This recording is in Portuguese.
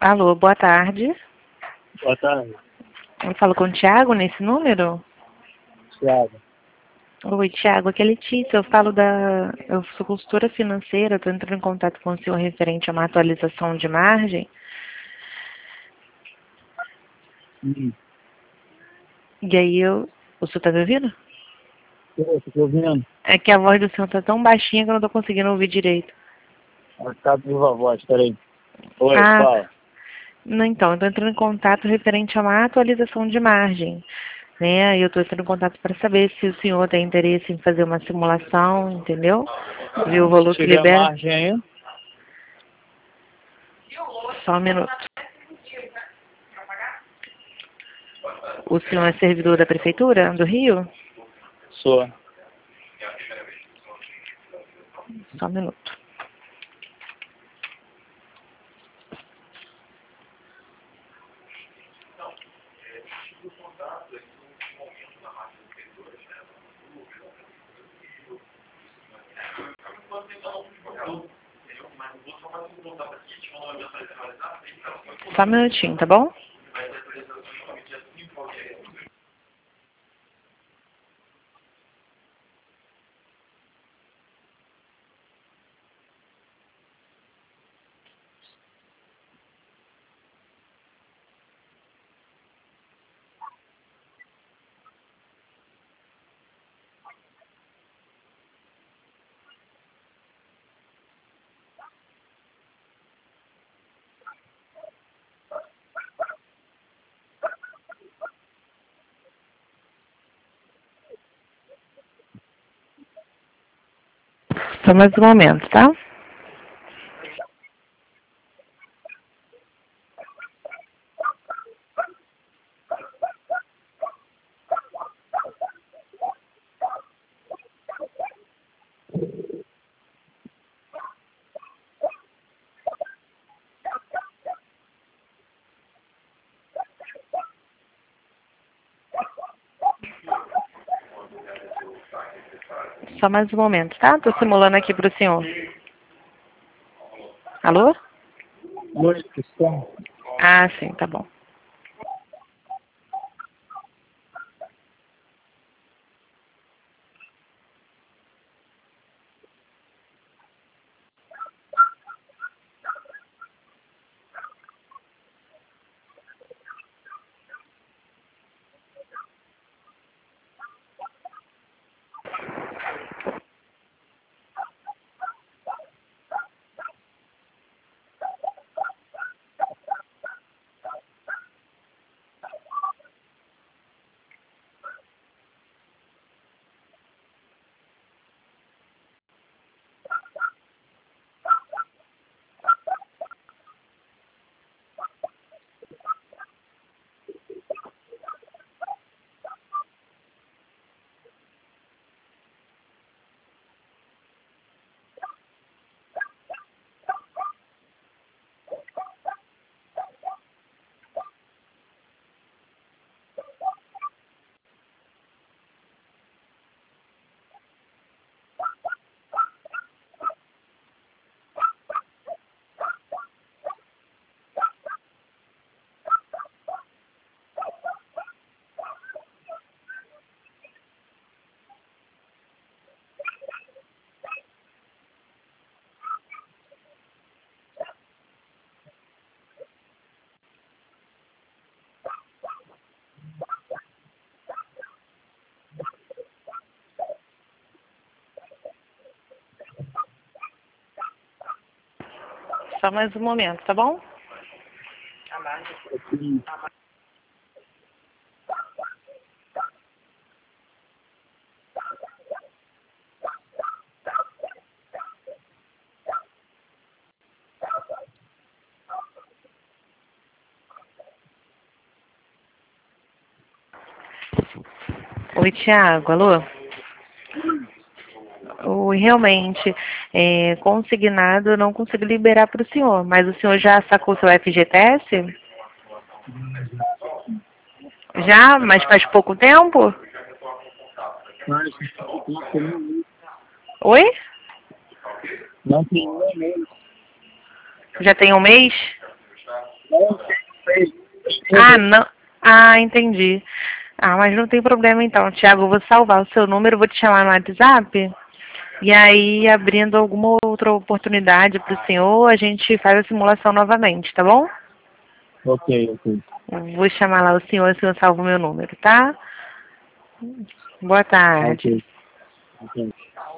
Alô, boa tarde. Boa tarde, Eu falo com o Thiago nesse número? Thiago. Oi, Thiago, aqui é Letícia. Eu sou consultora financeira, estou entrando em contato com o senhor referente a uma atualização de margem. E aí o senhor está me ouvindo? Estou te ouvindo. É que a voz do senhor está tão baixinha que eu não estou conseguindo ouvir direito. Tá viva a voz, peraí. Oi, Ah, fala. não, então, eu estou entrando em contato referente a uma atualização de margem. Né? Eu estou entrando em contato para saber se o senhor tem interesse em fazer uma simulação, entendeu? Ver o valor que Tiver a libera. margem aí? Só um minuto. O senhor é servidor da Prefeitura do Rio? Sou. Só um minuto. Só um minutinho, tá bom? Só mais um momento, tá? Só mais um momento, tá? Tô simulando aqui pro senhor. Alô? Oi, questão. Ah, sim, tá bom. Só mais um momento, tá bom? Oi, Thiago, alô? Realmente, consignado eu não consigo liberar para o senhor, mas o senhor já sacou seu FGTS? Já? Mas faz pouco tempo? Mas Oi? não tem um mês. Já tem um mês? Não sei. Ah, não. Ah, entendi. Ah, mas não tem problema então, Tiago. Eu vou salvar o seu número, vou te chamar no WhatsApp. E aí, abrindo alguma outra oportunidade para o senhor, a gente faz a simulação novamente, tá bom? Ok, ok. Vou chamar lá o senhor salva o meu número, tá? Boa Ah, tarde. ok. Ok.